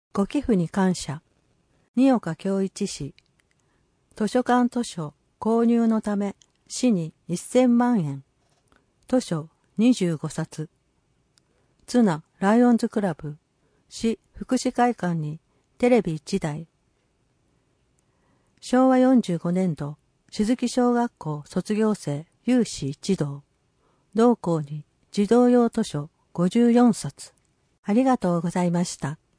ご寄付に感謝。二岡恭一氏。図書館図書購入のため市に1000万円。図書25冊。ツナライオンズクラブ市福祉会館にテレビ1台。昭和45年度静木小学校卒業生有志一同。同校に児童用図書54冊。ありがとうございました。